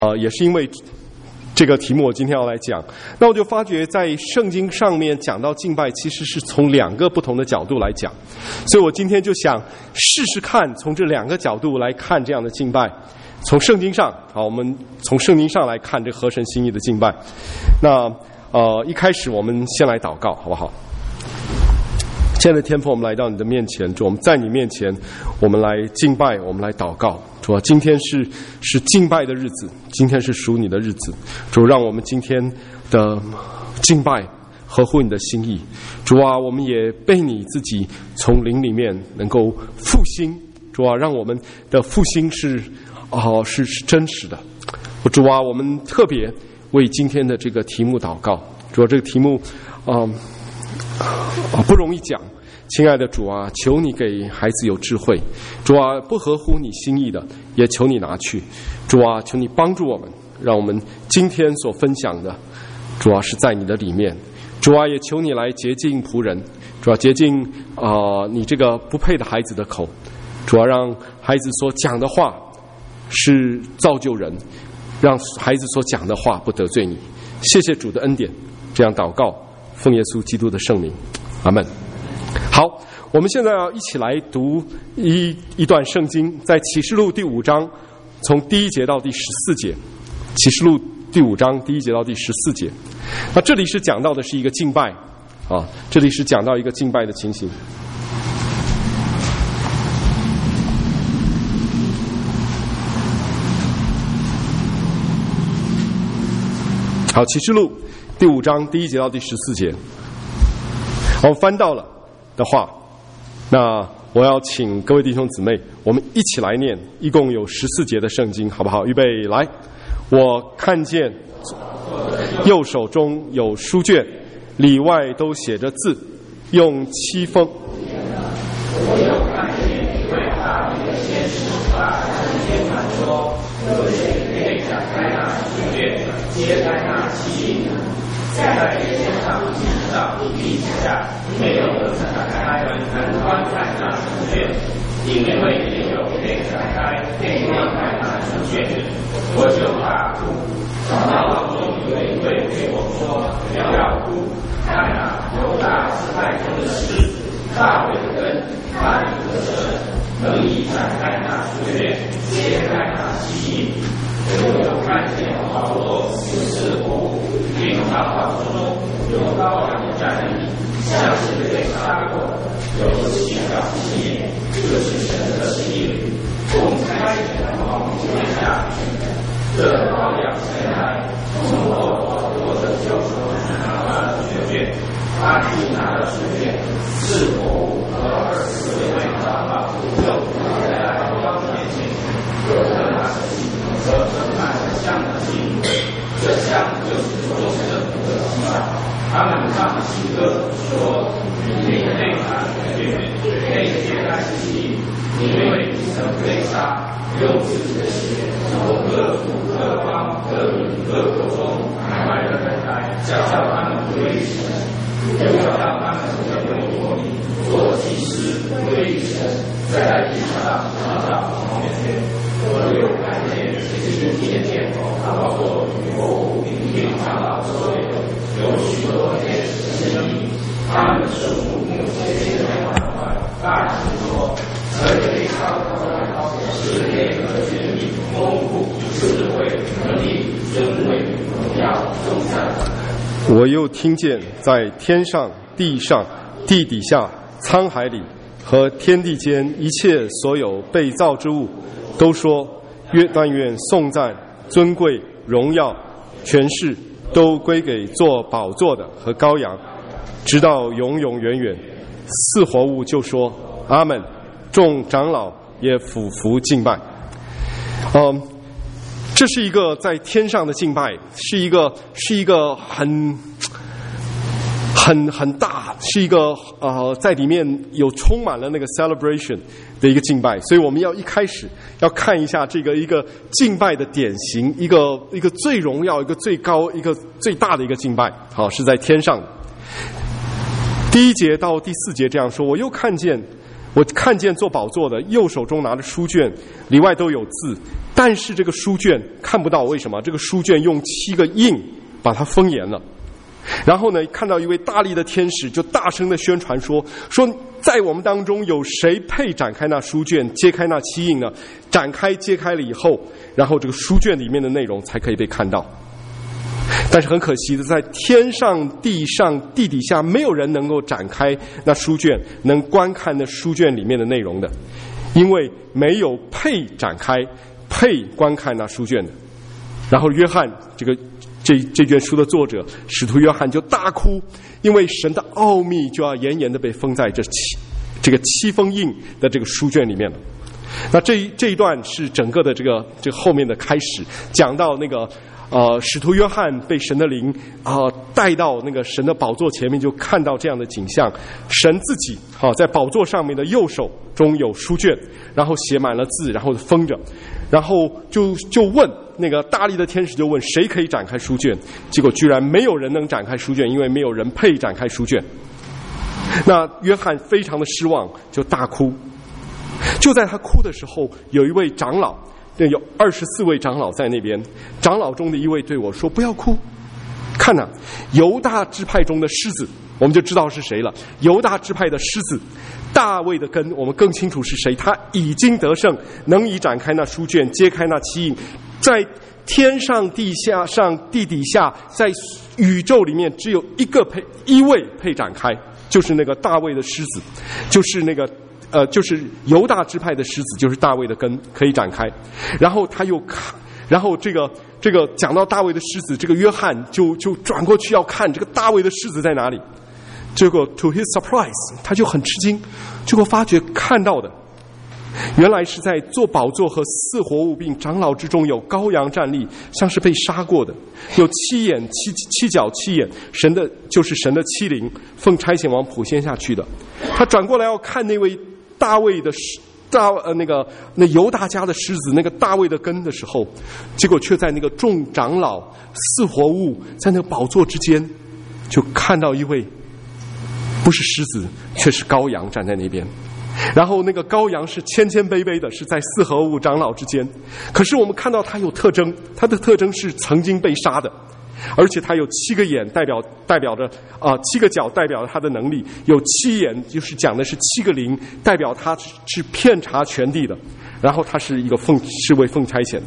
也是因为这个题目我今天要来讲，那我就发觉在圣经上面讲到敬拜其实是从两个不同的角度来讲，所以我今天就想试试看从这两个角度来看这样的敬拜。从圣经上，我们从圣经上来看这合神心意的敬拜。那一开始我们先来祷告好不好？亲爱的天父，我们来到你的面前，主，我们在你面前，我们来敬拜，我们来祷告。主啊，今天是敬拜的日子，今天是属你的日子。主，让我们今天的敬拜合乎你的心意。主啊，我们也被你自己从灵里面能够复兴。主啊，让我们的复兴是真实的。主啊，我们特别为今天的这个题目祷告。主啊，这个题目不容易讲，亲爱的主啊，求你给孩子有智慧。主啊，不合乎你心意的也求你拿去。主啊，求你帮助我们，让我们今天所分享的，主啊，是在你的里面。主啊，也求你来洁净仆人。主啊，洁净你这个不配的孩子的口。主啊，让孩子所讲的话是造就人，让孩子所讲的话不得罪你。谢谢主的恩典，这样祷告奉耶稣基督的圣名，阿们。好，我们现在要一起来读一段圣经，在启示录第5章，从第1节到第14节。启示录第5章第1节到第14节。那这里是讲到的是一个敬拜这里是讲到一个敬拜的情形。好，启示录第5章第1节到第14节，我们翻到了的话，那我要请各位弟兄姊妹，我们一起来念，一共有14节的圣经，好不好？预备，来！我看见右手中有书卷，里外都写着字，用漆封。 我又看见一位大名的天使把人间传说，有谁可以展开那书卷，揭开那器皿？在天上、地上、地下，没有人展开能观看那书卷，因为没有被展开可以观看那书卷。我就大哭，脑中有一位对我说：“不要哭，看啊，犹大支派中的狮子，大卫的根，他的神，能以展开那书卷，揭开那器皿。”我又看见好多死活物，并长岛中有羔羊的站立，像是被杀过的，有7条细眼，就是神的心灵，从开始往天下去。这羔羊前来，从我夺的救赎拿了书卷，他既拿了书卷，是活物和24位长老就伏在羔羊面前，有着那和盛满了香的祭，这香就是众圣徒的祭拜。他们唱新歌说：“你内拿书卷，可以揭开器皿，因为你曾被杀，用自己的血从各族、各邦、各民、各国中买来的人来，叫他们归于神，又叫他们成为我民，做祭司，归于神，在地上创造面前。”我又看见7天天后，包括与我并长老所有许多天使生命，他们手目切换大声说：“最高的是烈和权力、丰富、智慧、能力、尊贵、荣耀、颂赞。” 我又听见在天上、地上、地底下、沧海里和天地间一切所有被造之物，都说：“但愿颂赞、尊贵、荣耀、权势都归给做宝座的和羔羊，直到永永远远。”4活物就说：“阿们。”众长老也俯伏敬拜。这是一个在天上的敬拜，是一个很大，是一个在里面有充满了那个 celebration 的一个敬拜，所以我们要一开始要看一下这个一个敬拜的典型，一个最荣耀、一个最高、一个最大的一个敬拜，是在天上的。第1节到第4节这样说：“我又看见我看见坐宝座的右手中拿着书卷，里外都有字，但是这个书卷看不到，为什么？这个书卷用7个印把它封严了。然后呢，看到一位大力的天使就大声的宣传说在我们当中有谁配展开那书卷，揭开那7印呢？展开揭开了以后，然后这个书卷里面的内容才可以被看到。但是很可惜的，在天上地上地底下没有人能够展开那书卷，能观看那书卷里面的内容的，因为没有配展开配观看那书卷的。然后约翰这卷书的作者使徒约翰就大哭，因为神的奥秘就要严严的被封在这个7封印的这个书卷里面了。那这一段是整个的这个后面的开始，讲到那个使徒约翰被神的灵带到那个神的宝座前面，就看到这样的景象，神自己在宝座上面的右手中有书卷，然后写满了字，然后封着，然后就问那个大力的天使，就问谁可以展开书卷，结果居然没有人能展开书卷，因为没有人配展开书卷。那约翰非常的失望，就大哭。就在他哭的时候，有一位长老，有24位长老在那边，长老中的一位对我说：“不要哭，看呐，犹大支派中的狮子。”我们就知道是谁了，犹大支派的狮子大卫的根，我们更清楚是谁，他已经得胜，能以展开那书卷，揭开那7印，在天上地下上地底下，在宇宙里面只有一位配展开，就是那个大卫的狮子，就是那个就是犹大支派的狮子，就是大卫的根可以展开。然后他又看，然后这个讲到大卫的狮子，这个约翰就转过去要看这个大卫的狮子在哪里。结果 to his surprise， 他就很吃惊，结果发觉看到的原来是在坐宝座和4活物并长老之中有羔羊站立，像是被杀过的，有7眼七角7眼，就是神的7灵，奉差遣往普天下去的。他转过来要看那位大卫的那犹大家的狮子，那个大卫的根的时候，结果却在那个众长老4活物在那个宝座之间，就看到一位不是狮子，却是羔羊站在那边。然后那个羔羊是谦谦卑卑的，是在4活物长老之间。可是我们看到他有特征，他的特征是曾经被杀的，而且他有7个眼，代表着7个角，代表着他的能力；有7眼，就是讲的是7个灵，代表他是遍察全地的。然后他是为奉差遣的。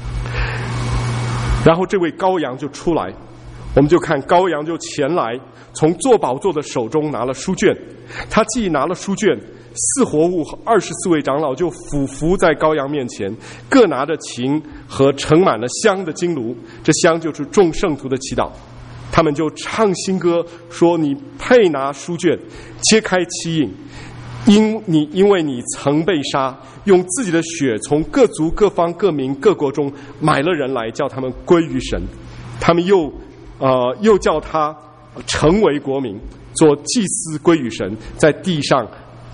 然后这位羔羊就出来，我们就看羔羊就前来，从坐宝座的手中拿了书卷。他既拿了书卷，4活物和24位长老就俯伏在羔羊面前，各拿着琴和盛满了香的金炉，这香就是众圣徒的祈祷。他们就唱新歌，说：“你配拿书卷，揭开7印，因为你曾被杀，用自己的血从各族各方各民各国中买了人来，叫他们归于神。他们又叫他成为国民，做祭司归于神，在地上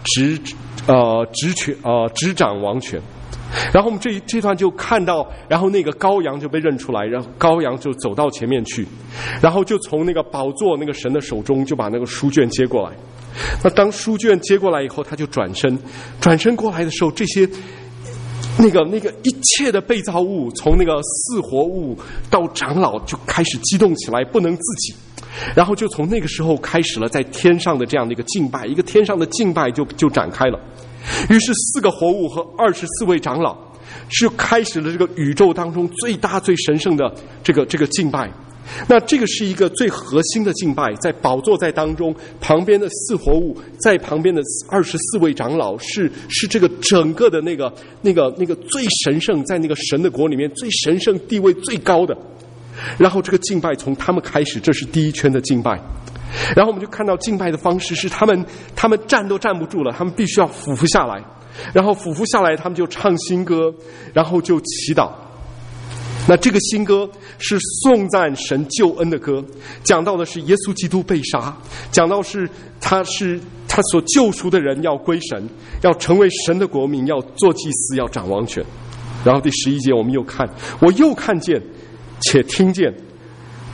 执掌王权。”然后我们这段就看到，然后那个羔羊就被认出来，然后羔羊就走到前面去，然后就从那个宝座那个神的手中就把那个书卷接过来。那当书卷接过来以后，他就转身过来的时候，这些那个一切的被造物，从那个4活物到长老就开始激动起来，不能自己。然后就从那个时候开始了在天上的这样的一个敬拜，一个天上的敬拜就展开了。于是4个活物和24位长老是开始了这个宇宙当中最大最神圣的这个敬拜。那这个是一个最核心的敬拜，在宝座在当中，旁边的4活物，在旁边的24位长老是这个整个的那个最神圣，在那个神的国里面最神圣地位最高的。然后这个敬拜从他们开始，这是第一圈的敬拜。然后我们就看到敬拜的方式是他们站都站不住了，他们必须要俯伏下来，然后俯伏下来他们就唱新歌，然后就祈祷。那这个新歌是颂赞神救恩的歌，讲到的是耶稣基督被杀，讲到是他所救赎的人要归神，要成为神的国民，要做祭司，要掌王权。然后第11节我们我又看见且听见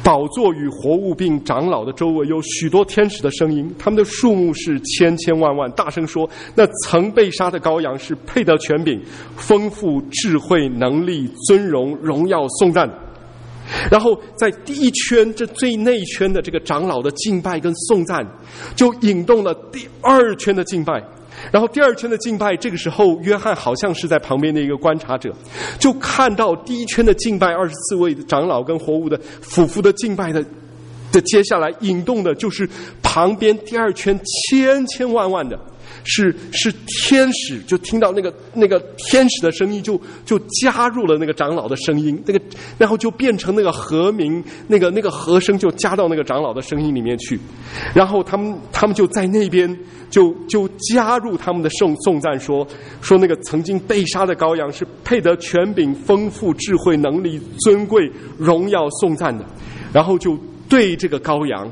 宝座与活物并长老的周围有许多天使的声音，他们的数目是千千万万，大声说：那曾被杀的羔羊是配得权柄、丰富、智慧、能力、尊荣、荣耀、颂赞。然后在第一圈，这最内圈的这个长老的敬拜跟颂赞，就引动了第二圈的敬拜。然后第二圈的敬拜，这个时候约翰好像是在旁边的一个观察者，就看到第一圈的敬拜24位长老跟活物的俯伏的敬拜的接下来引动的就是旁边第二圈千千万万的是天使，就听到那个天使的声音就加入了那个长老的声音，然后就变成那个和鸣，那个和声就加到那个长老的声音里面去，然后他们就在那边就加入他们的颂赞，说那个曾经被杀的羔羊是配得权柄、丰富、智慧、能力、尊贵、荣耀、颂赞的，然后就对这个羔羊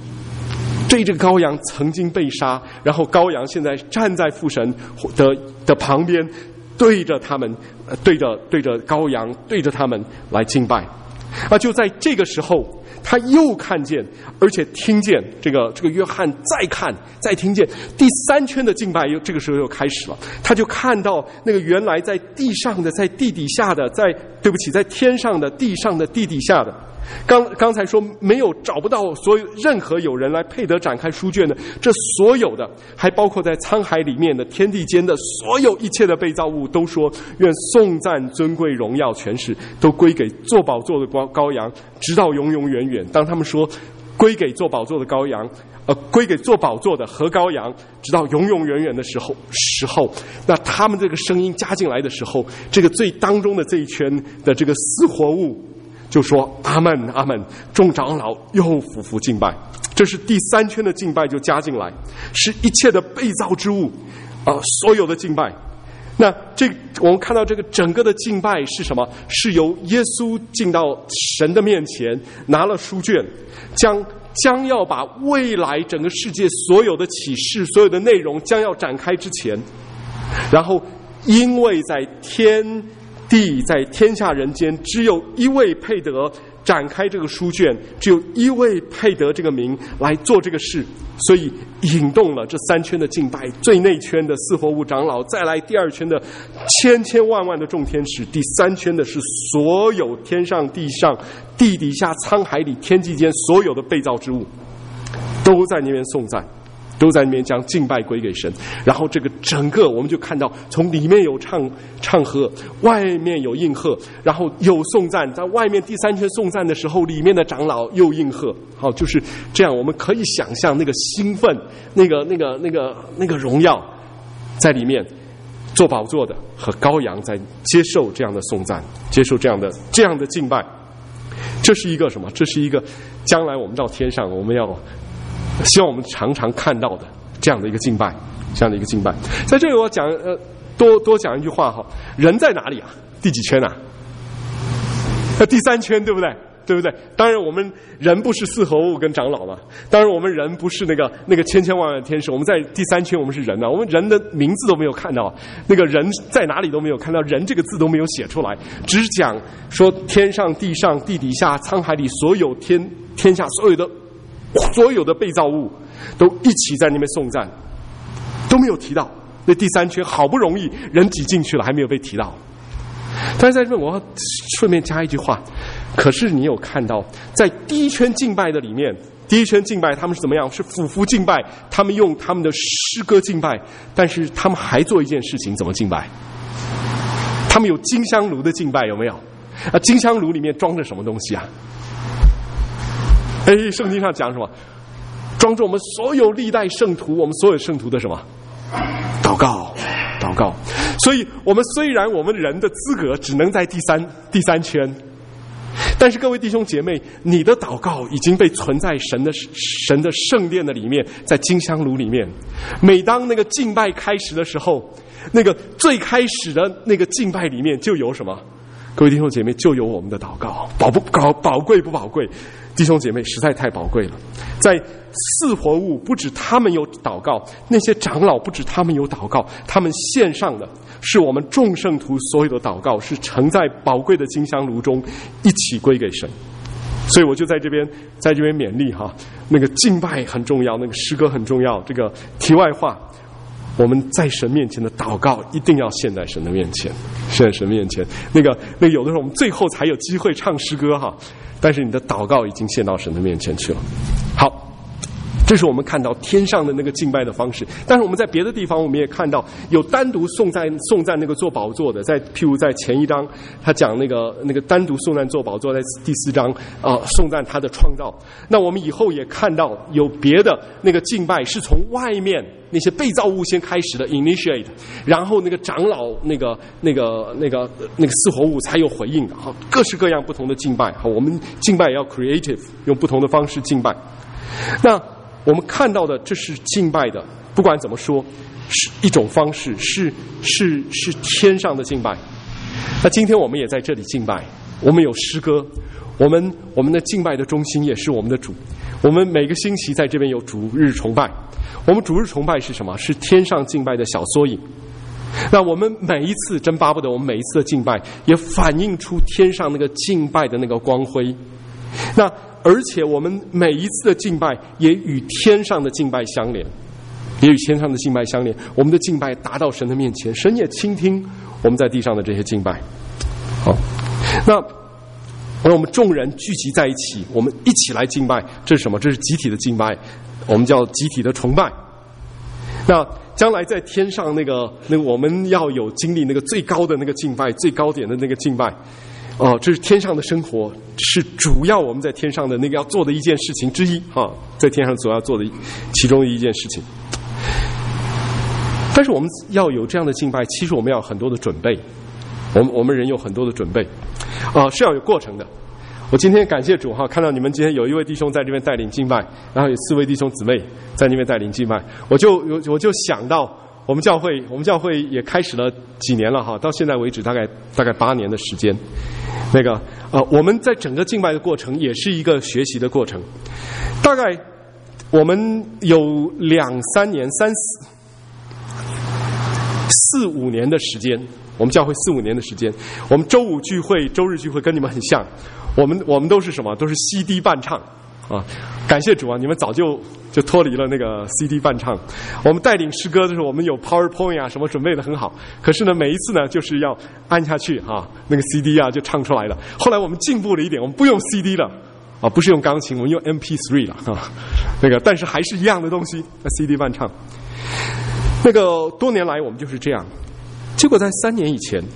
曾经被杀，然后羔羊现在站在父神的旁边，对着他们，对着羔羊，对着他们来敬拜。就在这个时候，他又看见，而且听见这个约翰再听见第三圈的敬拜，这个时候又开始了。他就看到那个原来在地上的、在地底下的、在天上的、地上的、地底下的。刚才说找不到任何有人来配得展开书卷的，这所有的，还包括在沧海里面的、天地间的所有一切的被造物，都说愿颂赞、尊贵、荣耀、权势都归给坐宝座的羔羊，直到永永远远。当他们说归给坐宝座的羔羊，归给坐宝座的和羔羊，直到永永远远的时候，那他们这个声音加进来的时候，这个最当中的这一圈的这个四活物就说阿们阿们，众长老又俯伏敬拜。这是第三圈的敬拜就加进来，是一切的被造之物所有的敬拜。那我们看到这个整个的敬拜是什么？是由耶稣进到神的面前，拿了书卷，将要把未来整个世界所有的启示、所有的内容将要展开之前，然后因为在天地在天下人间只有一位配得展开这个书卷，只有一位配得这个名来做这个事，所以引动了这三圈的敬拜，最内圈的四活物长老，再来第二圈的千千万万的众天使，第三圈的是所有天上地上地底下沧海里天际间所有的被造之物，都在那边颂赞，都在那边将敬拜归给神。然后这个整个我们就看到，从里面有唱和，外面有应和，然后有颂赞，在外面第三圈颂赞的时候，里面的长老又应和。好，就是这样，我们可以想象那个兴奋，那个荣耀在里面。做宝座的和羔羊在接受这样的颂赞，接受这样的敬拜。这是一个什么？这是一个将来我们到天上，我们要希望我们常常看到的这样的一个敬拜，这样的一个敬拜。在这里我讲多讲一句话哈，人在哪里啊？第几圈啊？第三圈，对不对？对不对？当然我们人不是四活物跟长老嘛，当然我们人不是那个千千万万的天使，我们在第三圈我们是人啊，我们人的名字都没有看到，那个人在哪里都没有看到，人这个字都没有写出来，只讲说天上地上地底下沧海里所有天下所有的被造物都一起在那边颂赞，都没有提到。那第三圈好不容易人挤进去了，还没有被提到。但是在这我要顺便加一句话，可是你有看到在第一圈敬拜的里面，第一圈敬拜他们是怎么样？是俯伏敬拜，他们用他们的诗歌敬拜，但是他们还做一件事情，怎么敬拜？他们有金香炉的敬拜，有没有？金香炉里面装着什么东西啊？圣经上讲什么？装着我们所有历代圣徒，我们所有圣徒的什么？祷告。所以我们虽然我们人的资格只能在第三圈，但是各位弟兄姐妹，你的祷告已经被存在神的圣殿的里面，在金香炉里面。每当那个敬拜开始的时候，那个最开始的那个敬拜里面就有什么？各位弟兄姐妹，就有我们的祷告。宝贵不宝贵？弟兄姐妹，实在太宝贵了。在四活物不止他们有祷告，那些长老不止他们有祷告，他们献上的是我们众圣徒所有的祷告，是盛在宝贵的金香炉中，一起归给神。 所以我就在这边勉励哈，那个敬拜很重要，那个诗歌很重要。这个题外话，我们在神面前的祷告一定要献在神的面前，献在神面前。那个有的时候我们最后才有机会唱诗歌哈，但是你的祷告已经献到神的面前去了。好。这是我们看到天上的那个敬拜的方式，但是我们在别的地方我们也看到有单独颂赞那个坐宝座的，譬如在前一章他讲那个单独颂赞坐宝座，在第4章颂赞他的创造。那我们以后也看到有别的那个敬拜是从外面那些被造物先开始的 initiate， 然后那个长老那个四活物才有回应的，好，各式各样不同的敬拜。好，我们敬拜也要 creative， 用不同的方式敬拜。那我们看到的这是敬拜的，不管怎么说是一种方式，是天上的敬拜。那今天我们也在这里敬拜，我们有诗歌，我们的敬拜的中心也是我们的主。我们每个星期在这边有主日崇拜，我们主日崇拜是什么？是天上敬拜的小缩影。那我们每一次真巴不得我们每一次的敬拜也反映出天上那个敬拜的那个光辉。那而且我们每一次的敬拜也与天上的敬拜相连，我们的敬拜达到神的面前，神也倾听我们在地上的这些敬拜。好，那我们众人聚集在一起，我们一起来敬拜，这是什么？这是集体的敬拜，我们叫集体的崇拜。那将来在天上那个我们要有经历那个最高的那个敬拜，最高点的那个敬拜。这是天上的生活，是主要我们在天上的那个要做的一件事情之一哈，在天上所要做的其中的一件事情。但是我们要有这样的敬拜，其实我们要有很多的准备，我们人有很多的准备，是要有过程的。我今天感谢主哈，看到你们今天有一位弟兄在这边带领敬拜，然后有4位弟兄姊妹在那边带领敬拜，我就想到。我们教会也开始了几年了哈，到现在为止大概8年的时间。我们在整个敬拜的过程也是一个学习的过程。大概我们有2-3年、4、5年的时间，我们教会4-5年的时间。我们周5聚会、周日聚会跟你们很像，我们都是什么？都是 CD 伴唱啊！感谢主啊，你们早就脱离了那个 CD 伴唱。我们带领诗歌的时候，我们有 PowerPoint 啊，什么准备的很好。可是呢，每一次呢，就是要按下去啊，那个 CD 啊就唱出来了。后来我们进步了一点，我们不用 CD 了啊，不是用钢琴，我们用 MP3 了啊。但是还是一样的东西 ，CD 伴唱。多年来我们就是这样。结果在3年以前，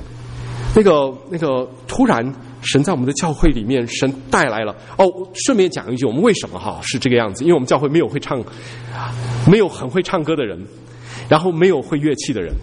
突然。神在我们的教会里面，神带来了顺便讲一句，我们为什么是这个样子？因为我们教会没有很会唱歌的人，然后没有会乐器的人。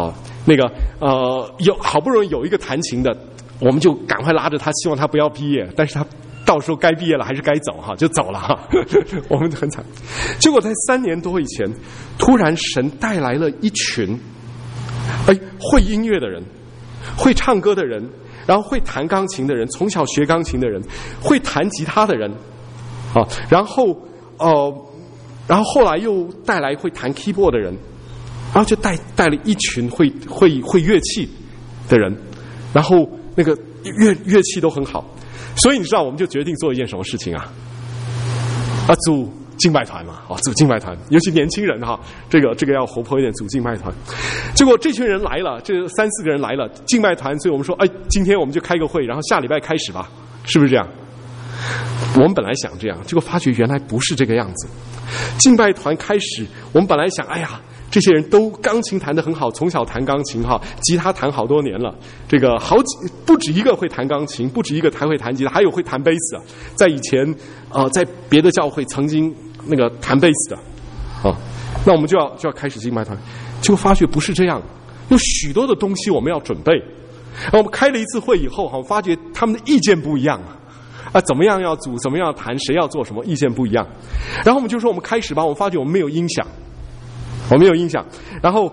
好不容易有一个弹琴的，我们就赶快拉着他，希望他不要毕业，但是他到时候该毕业了还是该走就走了我们很惨。结果在3年多以前，突然神带来了一群会音乐的人，会唱歌的人。然后会弹钢琴的人，从小学钢琴的人，会弹吉他的人，然后后来又带来会弹 keyboard 的人，然后就带了一群会乐器的人，然后乐器都很好，所以你知道我们就决定做一件什么事情啊？组敬拜团嘛，组敬拜团，尤其年轻人这个要活泼一点，组敬拜团。结果这群人来了，这3-4个人来了，敬拜团，所以我们说，今天我们就开个会，然后下礼拜开始吧，是不是这样？我们本来想这样，结果发觉原来不是这个样子。敬拜团开始，我们本来想，这些人都钢琴弹得很好，从小弹钢琴吉他弹好多年了，不止一个会弹钢琴，不止一个还会弹吉他，还有会弹贝斯在以前在别的教会曾经弹贝斯的那我们就要开始敬拜团，结果发觉不是这样，有许多的东西我们要准备。然后我们开了一次会以后发觉他们的意见不一样怎么样要组，怎么样弹，谁要做什么，意见不一样。然后我们就说我们开始吧，我们发觉我们没有音响，然后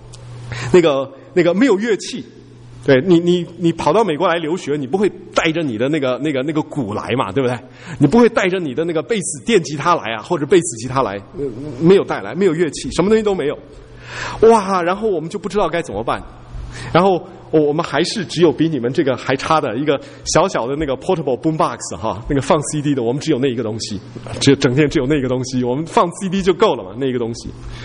没有乐器。对，你跑到美国来留学，你不会带着你的那个鼓来嘛，对不对？你不会带着你的那个贝斯电吉他来或者贝斯吉他来，没有带来，没有乐器，什么东西都没有。然后我们就不知道该怎么办。然后我们还是只有比你们这个还差的一个小小的那个 portable boombox 哈，那个放 CD 的，我们只有那一个东西，整天只有那个东西，我们放 CD 就够了嘛，那个东西。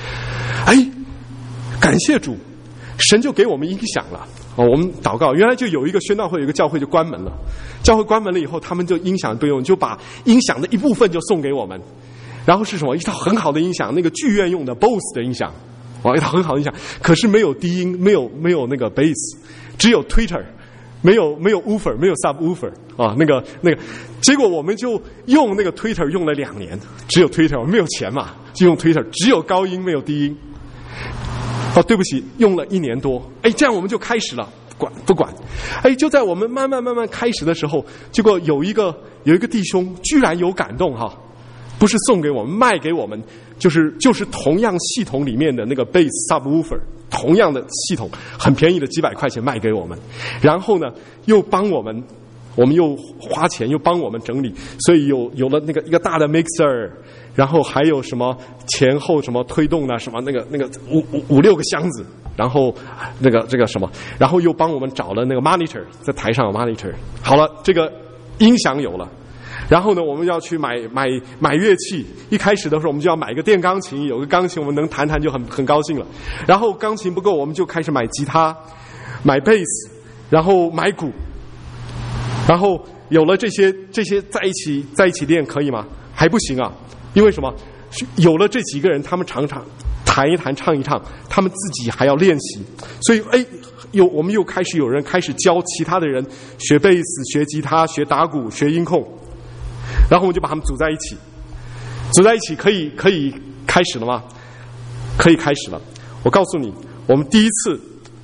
感谢主，神就给我们音响了。我们祷告，原来就有一个宣道会，有一个教会就关门了。教会关门了以后，他们就音响不用，就把音响的一部分就送给我们。然后是什么？一套很好的音响，那个剧院用的 BOSS 的音响，一套很好的音响，可是没有低音，没有那个 bass， 只有 tweeter， 没有 woofer， 没有 subwoofer 啊，那个，结果我们就用那个 tweeter 用了2年，只有 tweeter， 没有钱嘛，就用 tweeter， 只有高音没有低音。对不起，用了1年多。这样我们就开始了，不管。就在我们慢慢开始的时候，结果有一个弟兄居然有感动哈，不是送给我们，卖给我们，就是同样系统里面的那个 bass subwoofer， 同样的系统，很便宜的几百块钱卖给我们，然后呢又帮我们又花钱又帮我们整理，所以有了那个一个大的 mixer。然后还有什么前后什么推动的什么那个5-6个箱子，然后这个什么，然后又帮我们找了那个 monitor， 在台上有 monitor。好了，这个音响有了，然后呢，我们要去买乐器。一开始的时候，我们就要买一个电钢琴，有个钢琴我们能弹就很高兴了。然后钢琴不够，我们就开始买吉他、买贝斯，然后买鼓。然后有了这些在一起练可以吗？还不行啊。因为什么？有了这几个人，他们常常弹一弹、唱一唱，他们自己还要练习。所以，我们又开始有人开始教其他的人学贝斯、学吉他、学打鼓、学音控，然后我们就把他们组在一起，可以开始了吗？可以开始了。我告诉你，我们第一次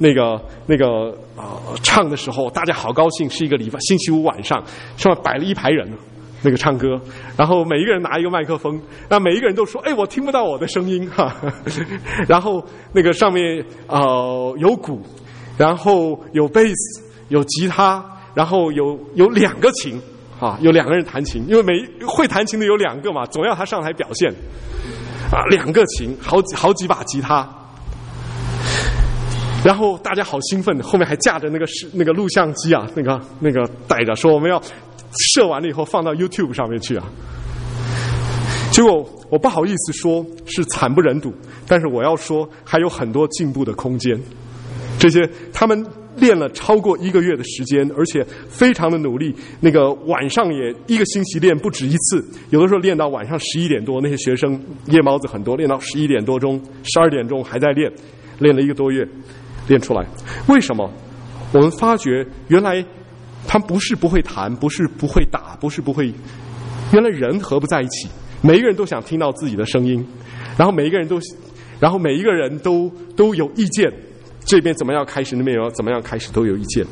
唱的时候，大家好高兴，是一个星期五晚上，上面摆了1排人。那个唱歌，然后每一个人拿一个麦克风，那每一个人都说：“我听不到我的声音哈。”然后那个上面有鼓，然后有贝斯，有吉他，然后有2个琴啊，有2个人弹琴，因为会弹琴的有2个嘛，总要他上台表现啊，2个琴，好几把吉他。然后大家好兴奋，后面还架着那个录像机啊，那个带着，说我们要射完了以后放到 YouTube 上面去啊。结果我不好意思说是惨不忍睹，但是我要说还有很多进步的空间。这些他们练了超过1个月的时间，而且非常的努力。那个晚上也1个星期练不止1次，有的时候练到晚上11点多，那些学生夜猫子很多，练到11点多钟、12点钟还在练了1个多月。练出来，为什么？我们发觉原来他不是不会弹，不是不会打，不是不会，原来人合不在一起，每一个人都想听到自己的声音，然后每一个人都有意见，这边怎么样开始，那边怎么样开始，都有意见。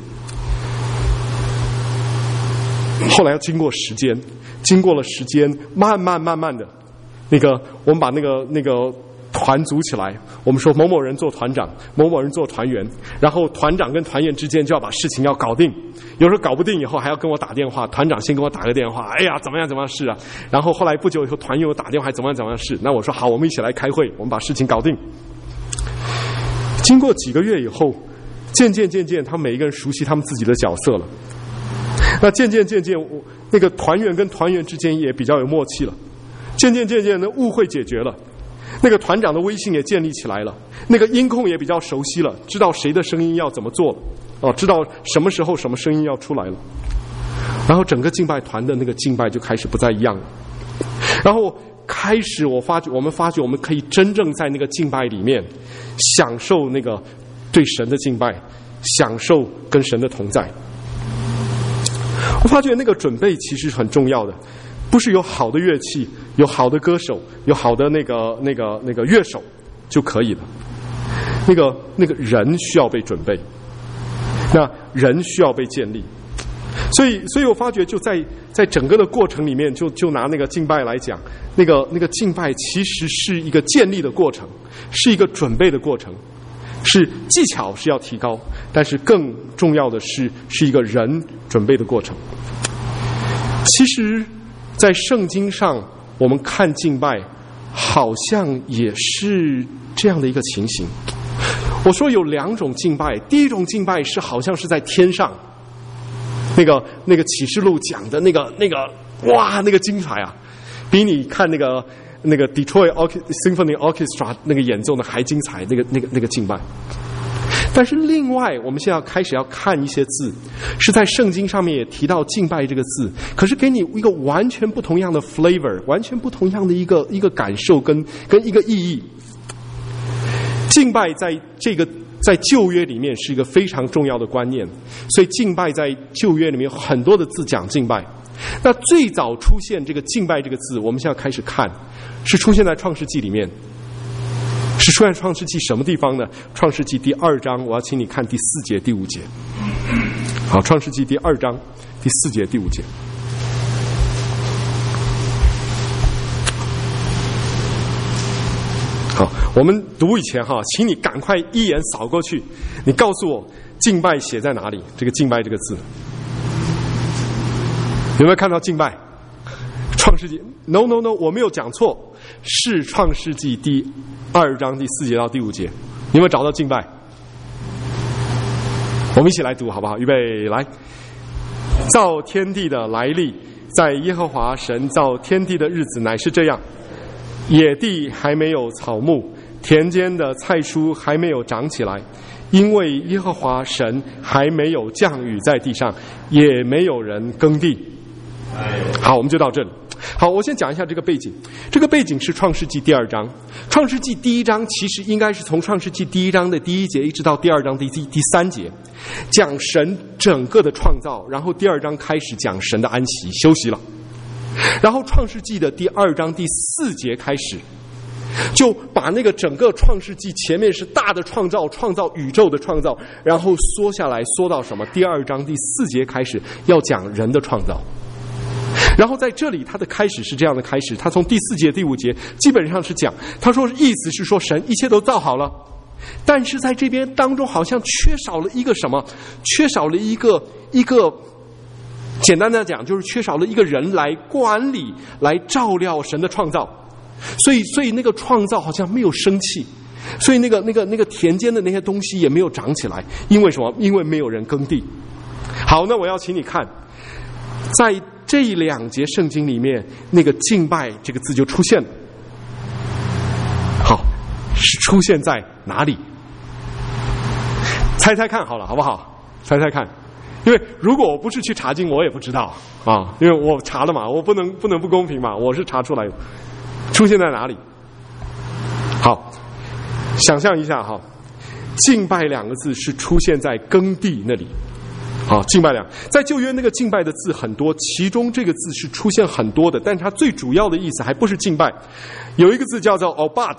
后来要经过了时间，慢慢的，我们把那个团组起来，我们说某某人做团长，某某人做团员，然后团长跟团员之间就要把事情要搞定，有时候搞不定以后还要跟我打电话，团长先跟我打个电话，怎么样是啊，然后后来不久以后团员又打电话怎么样是，那我说好，我们一起来开会，我们把事情搞定。经过几个月以后，渐渐他们每一个人熟悉他们自己的角色了，那渐渐那个团员跟团员之间也比较有默契了，渐渐的误会解决了，那个团长的威信也建立起来了，那个音控也比较熟悉了，知道谁的声音要怎么做了，知道什么时候什么声音要出来了，然后整个敬拜团的那个敬拜就开始不再一样了，然后开始我们发觉我们可以真正在那个敬拜里面享受那个对神的敬拜，享受跟神的同在。我发觉那个准备其实很重要的，不是有好的乐器，有好的歌手，有好的那个乐手就可以了。那个人需要被准备，那人需要被建立。所以我发觉就在整个的过程里面，就拿那个敬拜来讲，那个敬拜其实是一个建立的过程，是一个准备的过程，是技巧是要提高，但是更重要的是一个人准备的过程。其实在圣经上我们看敬拜好像也是这样的一个情形。 我说有2种敬拜，第一种敬拜是好像是在天上，那个启示录讲的那个哇，那个精彩啊，比你看那个 Detroit Symphony Orchestra 那个演奏的还精彩，那个敬拜。但是另外，我们现在开始要看一些字，是在圣经上面也提到敬拜这个字，可是给你一个完全不同样的 flavor， 完全不同样的一个感受跟一个意义。敬拜在旧约里面是一个非常重要的观念，所以敬拜在旧约里面有很多的字讲敬拜。那最早出现这个敬拜这个字，我们现在开始看，是出现在创世纪里面。是出现创世纪什么地方呢？创世纪第2章，我要请你看第4节、第5节。好，创世纪第2章第4节、第5节。好，我们读以前请你赶快一眼扫过去，你告诉我敬拜写在哪里？这个敬拜这个字，有没有看到敬拜？创世纪 No， 我没有讲错，是创世纪第2章第4节到第5节。你有没有找到敬拜？我们一起来读好不好？预备来。造天地的来历，在耶和华神造天地的日子乃是这样：野地还没有草木，田间的菜蔬还没有长起来，因为耶和华神还没有降雨在地上，也没有人耕地。好，我们就到这里。好，我先讲一下这个背景。这个背景是创世纪第2章。创世纪第1章其实应该是从创世纪第1章的第1节一直到第2章第3节，讲神整个的创造，然后第2章开始讲神的安息休息了。然后创世纪的第2章第4节开始，就把那个整个创世纪前面是大的创造宇宙的创造，然后缩下来缩到什么？第2章第4节开始要讲人的创造。然后在这里他的开始是这样的开始，他从第4节第5节基本上是讲，他说意思是说神一切都造好了，但是在这边当中好像缺少了一个什么？缺少了一个简单的讲就是缺少了一个人来管理来照料神的创造，所以那个创造好像没有生气，所以那个田间的那些东西也没有长起来，因为什么？因为没有人耕地。好，那我要请你看，在这2节圣经里面，那个敬拜这个字就出现了。好，是出现在哪里？猜猜看好了，好不好？猜猜看，因为如果我不是去查经，我也不知道啊，因为我查了嘛，我不能不公平嘛，我是查出来的。出现在哪里？好，想象一下哈，敬拜2个字是出现在耕地那里。好，敬拜2，在旧约那个敬拜的字很多，其中这个字是出现很多的，但是它最主要的意思还不是敬拜。有一个字叫做 obad，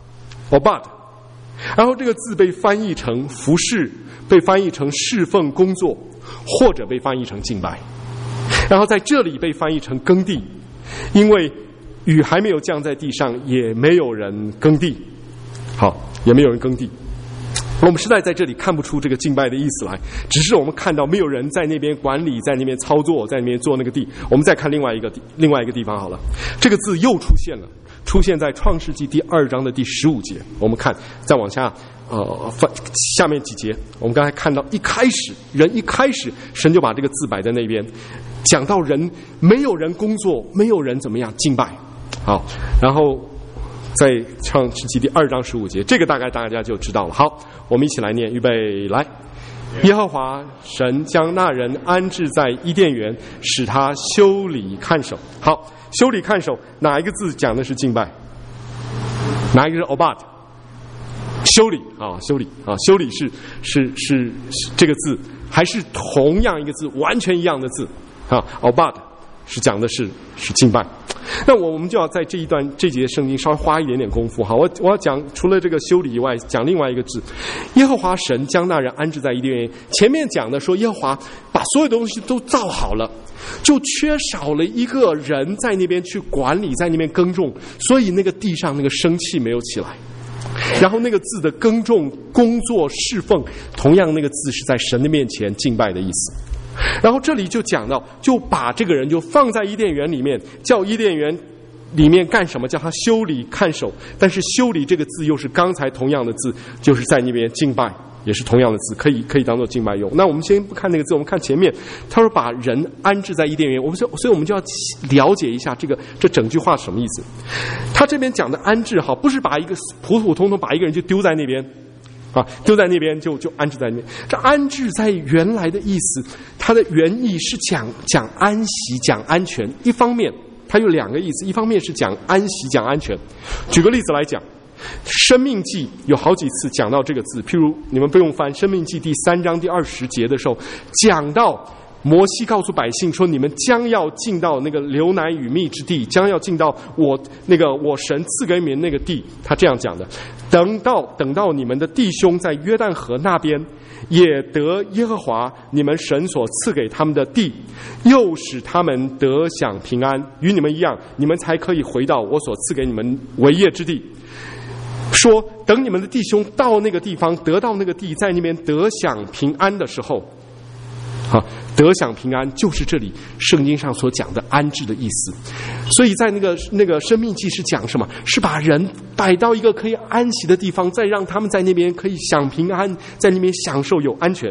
然后这个字被翻译成服侍，被翻译成侍奉工作，或者被翻译成敬拜。然后在这里被翻译成耕地，因为雨还没有降在地上，也没有人耕地。好，也没有人耕地。我们实在在这里看不出这个敬拜的意思来，只是我们看到没有人在那边管理，在那边操作，在那边做那个地。我们再看另外一个地方好了，这个字又出现了，出现在创世纪第2章的第15节。我们看再往下下面几节，我们刚才看到一开始神就把这个字摆在那边，讲到人没有人工作，没有人怎么样敬拜。好，然后在创世纪第2章15节，这个大概大家就知道了。好，我们一起来念，预备来。耶和华神将那人安置在伊甸园，使他修理看守。好，修理看守，哪一个字讲的是敬拜？哪一个是 obad？ 修理啊，修理是这个字，还是同样一个字，完全一样的字啊 ？obad 是讲的是敬拜。那我们就要在这节圣经稍微花一点点功夫哈。我要讲除了这个修理以外，讲另外一个字。耶和华神将那人安置在伊甸园。前面讲的说耶和华把所有东西都造好了，就缺少了一个人在那边去管理，在那边耕种，所以那个地上那个生气没有起来。然后那个字的耕种、工作、侍奉，同样那个字是在神的面前敬拜的意思。然后这里就讲到，就把这个人就放在伊甸园里面，叫伊甸园里面干什么？叫他修理看守。但是修理这个字又是刚才同样的字，就是在那边敬拜，也是同样的字，可以当做敬拜用。那我们先不看那个字，我们看前面，他说把人安置在伊甸园。所以我们就要了解一下这整句话是什么意思。他这边讲的安置不是把一个普普通通把一个人就丢在那边丢在那边就安置在那边。这安置在原来的意思，它的原意是讲安息、讲安全。一方面它有两个意思，一方面是讲安息、讲安全。举个例子来讲，生命记有好几次讲到这个字，譬如你们不用翻生命记第3章第20节的时候，讲到摩西告诉百姓说，你们将要进到那个流奶与蜜之地，将要进到我神赐给你们那个地。他这样讲的，等到你们的弟兄在约旦河那边也得耶和华你们神所赐给他们的地，又使他们得享平安，与你们一样，你们才可以回到我所赐给你们为业之地。说等你们的弟兄到那个地方，得到那个地，在那边得享平安的时候，得享平安就是这里圣经上所讲的安置的意思。所以在那个生命记是讲什么？是把人摆到一个可以安息的地方，再让他们在那边可以享平安，在那边享受有安全。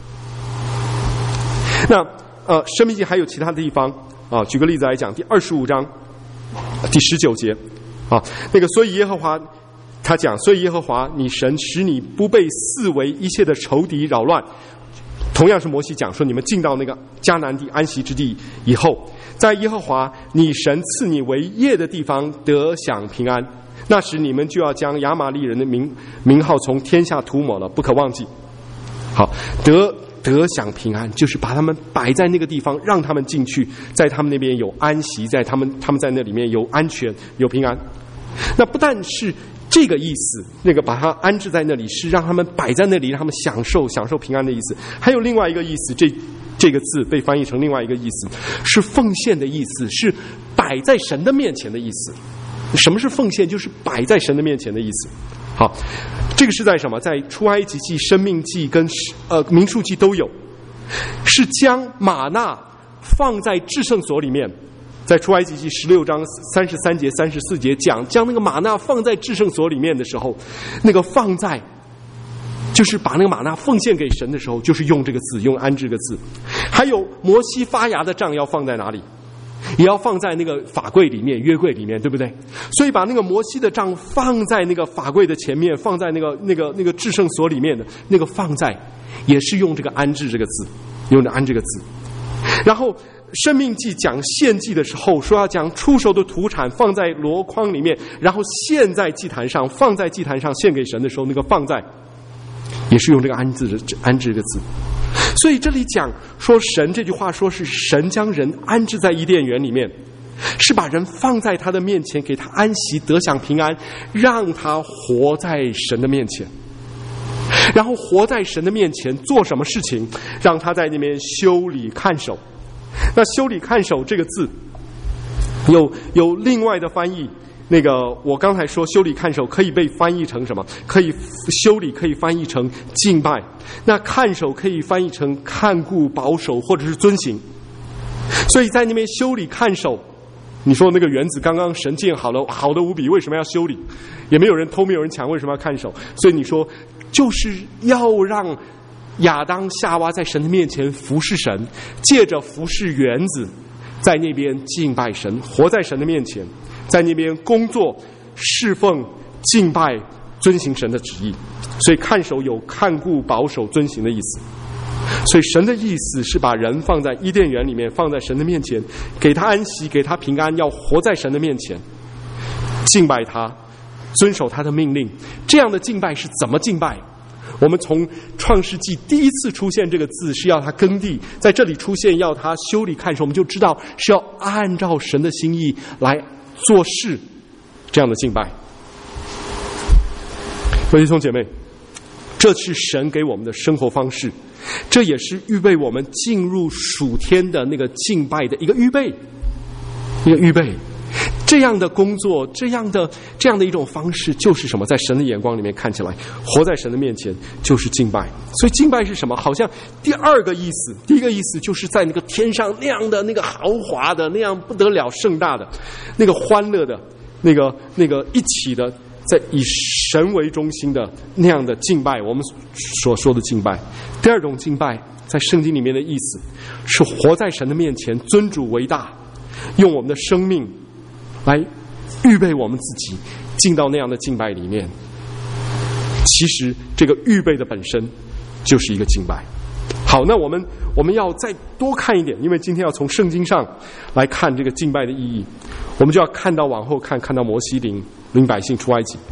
那生命记还有其他的地方举个例子来讲，第25章第19节所以耶和华他讲，所以耶和华你神使你不被四围一切的仇敌扰乱。同样是摩西讲说，你们进到那个迦南地安息之地以后，在耶和华你神赐你为业的地方得享平安，那时你们就要将亚玛力人的名号从天下涂抹了，不可忘记。得享平安就是把他们摆在那个地方，让他们进去，在他们那边有安息，在他们在那里面有安全有平安。那不但是这个意思，那个把它安置在那里是让他们摆在那里，让他们享受平安的意思。还有另外一个意思，这个字被翻译成另外一个意思，是奉献的意思，是摆在神的面前的意思。什么是奉献？就是摆在神的面前的意思。好，这个是在什么？在出埃及记、生命记跟民数记都有，是将玛纳放在至圣所里面。在出埃及记16章33节34节讲，将那个玛纳放在至圣所里面的时候，那个放在就是把那个玛纳奉献给神的时候，就是用这个字，用安置这个字。还有摩西发芽的杖要放在哪里？也要放在那个法柜里面、约柜里面，对不对？所以把那个摩西的杖放在那个法柜的前面，放在那个至圣所里面的那个放在，也是用这个安置这个字，用着安这个字。然后生命记讲献祭的时候，说要将出熟的土产放在箩筐里面，然后献在祭坛上，放在祭坛上献给神的时候，那个放在也是用这个安置这个字。所以这里讲说神这句话，说是神将人安置在伊甸园里面，是把人放在他的面前，给他安息，得享平安，让他活在神的面前。然后活在神的面前做什么事情？让他在那边修理看守。那修理看守这个字有另外的翻译，那个我刚才说修理看守可以被翻译成什么？修理可以翻译成敬拜，那看守可以翻译成看顾保守或者是遵行。所以在那边修理看守，你说那个园子刚刚神建好了，好的无比，为什么要修理？也没有人偷，没有人抢，为什么要看守？所以你说就是要让亚当夏娃在神的面前服侍神，借着服侍园子在那边敬拜神，活在神的面前，在那边工作侍奉敬拜遵行神的旨意。所以看守有看顾保守遵行的意思。所以神的意思是把人放在伊甸园里面，放在神的面前，给他安息，给他平安，要活在神的面前，敬拜他，遵守他的命令。这样的敬拜是怎么敬拜？我们从创世纪第一次出现这个字是要他耕地，在这里出现要他修理看守，我们就知道是要按照神的心意来做事，这样的敬拜。各位弟兄姐妹，这是神给我们的生活方式，这也是预备我们进入属天的那个敬拜的一个预备。 这样的工作，这样的一种方式，就是什么？在神的眼光里面看起来，活在神的面前就是敬拜。所以敬拜是什么？好像第二个意思，第一个意思就是在那个天上那样的那个豪华的、那样不得了盛大的、那个欢乐的、那个一起的，在以神为中心的那样的敬拜，我们所说的敬拜。第二种敬拜，在圣经里面的意思是活在神的面前，尊主为大，用我们的生命来预备我们自己进到那样的敬拜里面。其实这个预备的本身就是一个敬拜。好，那我们要再多看一点，因为今天要从圣经上来看这个敬拜的意义，我们就要看到往后看到摩西领百姓出埃及。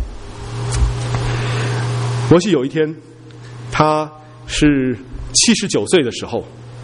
摩西有一天，他是79岁的时候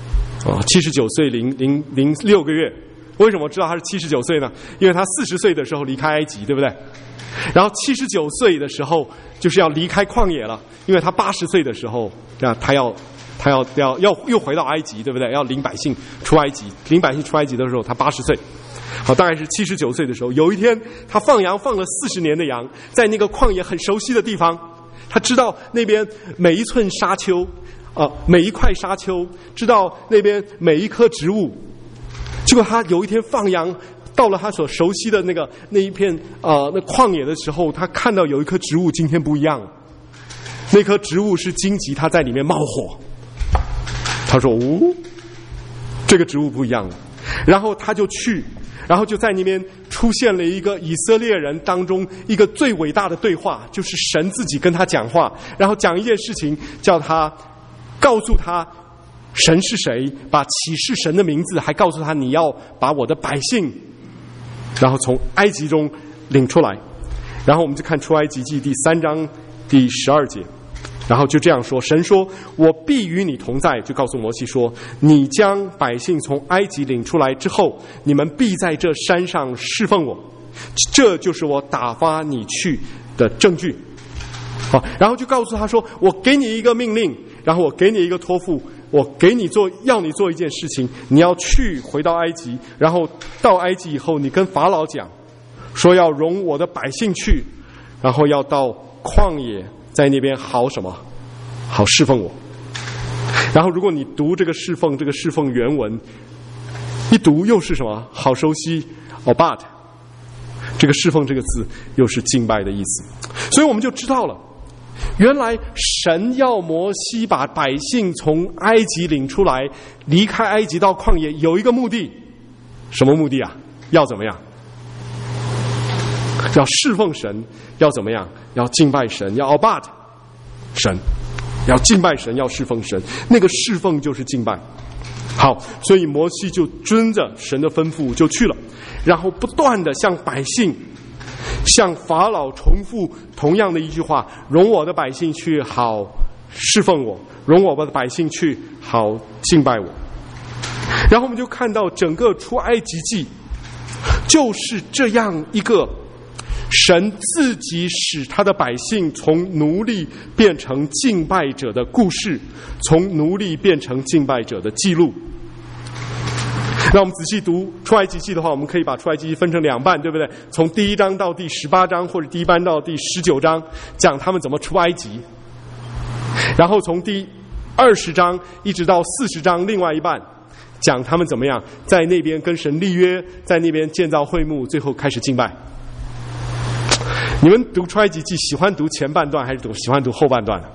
，79岁零6个月。为什么知道他是79岁呢？因为他40岁的时候离开埃及，对不对？然后79岁的时候就是要离开旷野了，因为他80岁的时候，他要又回到埃及，对不对？要领百姓出埃及，领百姓出埃及的时候，他80岁。好，大概是79岁的时候，有一天他放羊放了40年的羊，在那个旷野很熟悉的地方，他知道那边每一寸沙丘，每一块沙丘，知道那边每一棵植物。结果他有一天放羊到了他所熟悉的那一片那旷野的时候，他看到有一棵植物今天不一样了。那棵植物是荆棘，它在里面冒火。他说：“哦，这个植物不一样了。”然后他就去，然后就在那边出现了一个以色列人当中一个最伟大的对话，就是神自己跟他讲话，然后讲一件事情，叫他告诉他神是谁，把启示神的名字，还告诉他你要把我的百姓然后从埃及中领出来。然后我们就看出埃及记第3章第12节，然后就这样说，神说我必与你同在，就告诉摩西说，你将百姓从埃及领出来之后，你们必在这山上侍奉我，这就是我打发你去的证据。好，然后就告诉他说，我给你一个命令，然后我给你一个托付，我给你要你做一件事情，你要去回到埃及，然后到埃及以后，你跟法老讲，说要容我的百姓去，然后要到旷野，在那边好什么？好侍奉我。然后如果你读这个侍奉原文，一读又是什么？好熟悉 obad， 这个侍奉这个字又是敬拜的意思。所以我们就知道了，原来神要摩西把百姓从埃及领出来，离开埃及到旷野，有一个目的。什么目的啊？要怎么样？要侍奉神，要怎么样？要敬拜神，要 obad 神，要敬拜神，要侍奉神。那个侍奉就是敬拜。好，所以摩西就遵着神的吩咐就去了，然后不断的向百姓，向法老重复同样的一句话，容我的百姓去好侍奉我，容我的百姓去好敬拜我。然后我们就看到整个出埃及记就是这样一个神自己使他的百姓从奴隶变成敬拜者的故事，从奴隶变成敬拜者的记录。那我们仔细读出埃及记的话，我们可以把出埃及记分成2半，对不对？从第1章到第18章，或者第1班到第19章，讲他们怎么出埃及。然后从第20章一直到40章，另外一半讲他们怎么样在那边跟神立约，在那边建造会幕，最后开始敬拜。你们读出埃及记喜欢读前半段还是喜欢读后半段？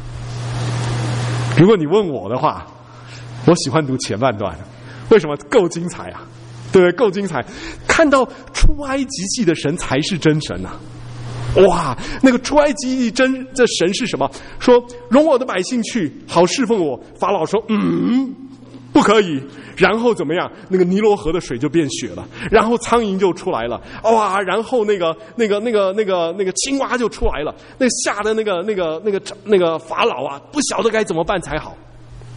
如果你问我的话，我喜欢读前半段。为什么？够精彩啊，对不对？够精彩。看到出埃及记的神才是真神啊！哇，那个出埃及记这神是什么？说容我的百姓去，好侍奉我。法老说不可以。然后怎么样？那个尼罗河的水就变血了，然后苍蝇就出来了，哇！然后那个青蛙就出来了，那吓得那个法老啊，不晓得该怎么办才好。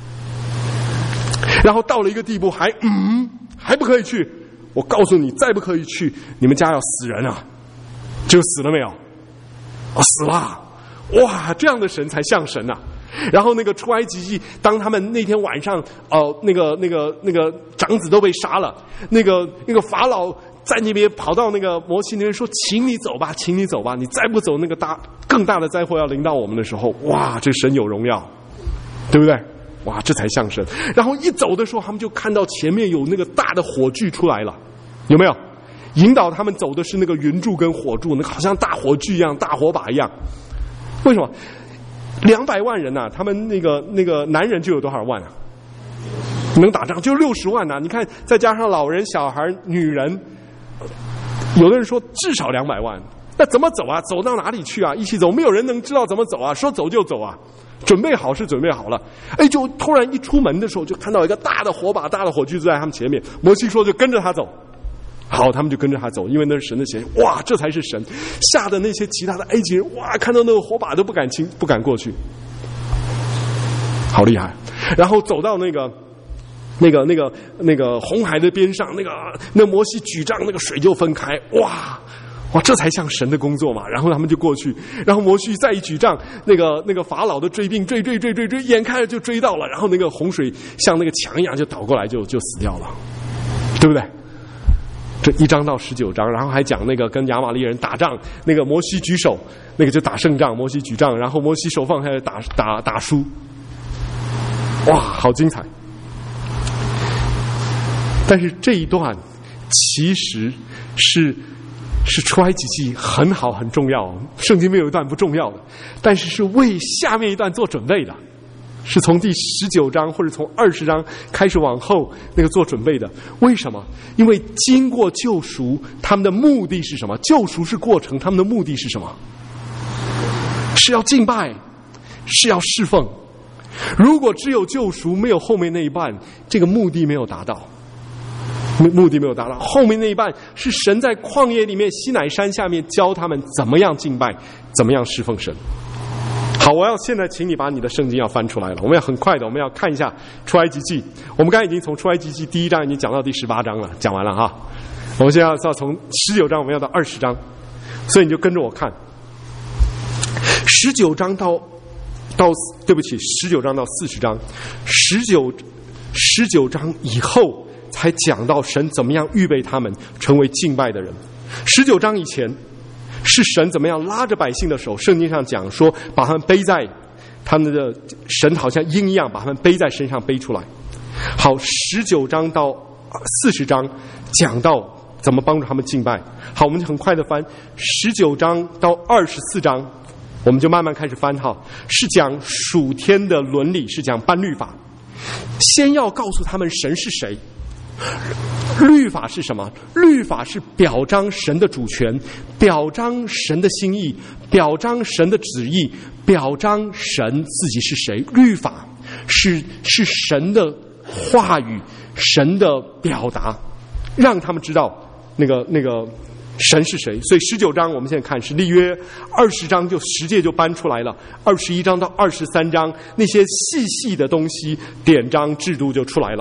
然后到了一个地步，还不可以去。我告诉你，再不可以去，你们家要死人啊！就死了没有？死了！哇，这样的神才像神啊！然后那个出埃及记，当他们那天晚上，那个长子都被杀了，那个法老在那边跑到那个摩西那边说：“请你走吧，请你走吧，你再不走，那个更大的灾祸要临到我们的时候，哇，这神有荣耀，对不对？哇，这才像神。然后一走的时候，他们就看到前面有那个大的火炬出来了，有没有？引导他们走的是那个云柱跟火柱，那个好像大火炬一样，大火把一样。为什么？200万人啊，他们那个男人就有多少万啊？能打仗就60万啊！你看，再加上老人、小孩、女人，有的人说至少200万。那怎么走啊？走到哪里去啊？一起走，没有人能知道怎么走啊！说走就走啊！准备好是准备好了，哎，就突然一出门的时候，就看到一个大的火把、大的火炬就在他们前面。摩西说就跟着他走。好，他们就跟着他走，因为那是神的显现。哇，这才是神！吓得那些其他的埃及人，哇，看到那个火把都不敢过去，好厉害！然后走到那个红海的边上，那摩西举杖，那个水就分开，哇，这才像神的工作嘛。然后他们就过去，然后摩西再一举杖，那个法老的追兵追，眼看着就追到了，然后那个洪水像那个墙一样就倒过来，就死掉了，对不对？这1章到19章，然后还讲那个跟亚玛力人打仗，那个摩西举手，那个就打胜仗，摩西举杖，然后摩西手放开打输，哇，好精彩！但是这一段其实是出埃及记很好很重要，圣经没有一段不重要的，但是为下面一段做准备的，是从第19章或者从20章开始往后那个做准备的。为什么？因为经过救赎，他们的目的是什么？救赎是过程，他们的目的是什么？是要敬拜，是要侍奉。如果只有救赎，没有后面那一半，这个目的没有达到。后面那一半是神在旷野里面西乃山下面教他们怎么样敬拜，怎么样侍奉神。好，我要现在请你把你的圣经要翻出来了，我们要很快的，我们要看一下出埃及记。我们刚才已经从出埃及记第1章已经讲到第18章了，讲完了哈。我们现在要从19章我们要到20章，所以你就跟着我看。19章到对不起，19章到40章，19章以后才讲到神怎么样预备他们成为敬拜的人。19章以前是神怎么样拉着百姓的手，圣经上讲说把他们背在他们的神好像鹰一样把他们背在身上背出来。好，19章到40章讲到怎么帮助他们敬拜。好，我们就很快的翻19章到24章，我们就慢慢开始翻哈，是讲属天的伦理，是讲颁律法。先要告诉他们神是谁。律法是什么？律法是表彰神的主权，表彰神的心意，表彰神的旨意，表彰神自己是谁。律法是神的话语，神的表达，让他们知道那个神是谁。所以19章我们现在看是立约，20章就十诫就搬出来了，21章到23章那些细的东西典章制度就出来了。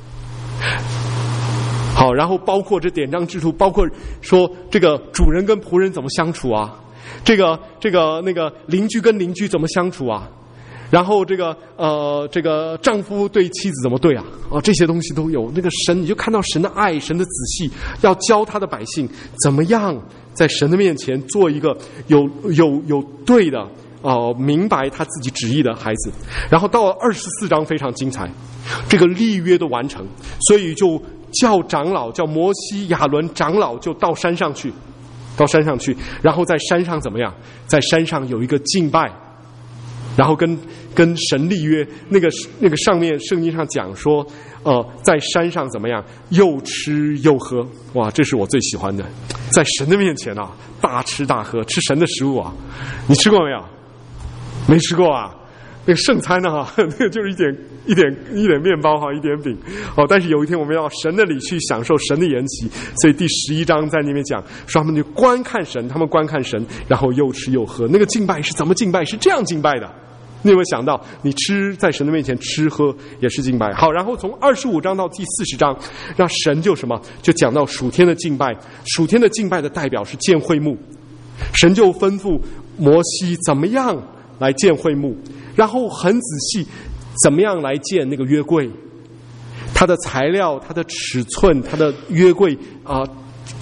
好，然后包括这典章制度，包括说这个主人跟仆人怎么相处啊，这个那个邻居跟邻居怎么相处啊，然后这个丈夫对妻子怎么对啊，这些东西都有。那个神，你就看到神的爱，神的仔细，要教他的百姓怎么样在神的面前做一个有对的明白他自己旨意的孩子。然后到了24章非常精彩，这个立约的完成，所以就叫长老，叫摩西、亚伦长老就到山上去，然后在山上怎么样？在山上有一个敬拜，然后跟神立约。那个上面圣经上讲说，在山上怎么样？又吃又喝，哇，这是我最喜欢的，在神的面前啊，大吃大喝，吃神的食物啊，你吃过没有？没吃过啊？那个圣餐啊，那个就是一点面包哈，一点饼但是有一天我们要神的里去享受神的筵席，所以第11章在那边讲说他们就观看神，然后又吃又喝。那个敬拜是怎么敬拜？是这样敬拜的。你有没有想到，你在神的面前吃喝也是敬拜？好，然后从25章到第40章，让神就什么？就讲到属天的敬拜。属天的敬拜的代表是建会幕，神就吩咐摩西怎么样来建会幕，然后很仔细怎么样来建那个约柜，它的材料、它的尺寸、它的约柜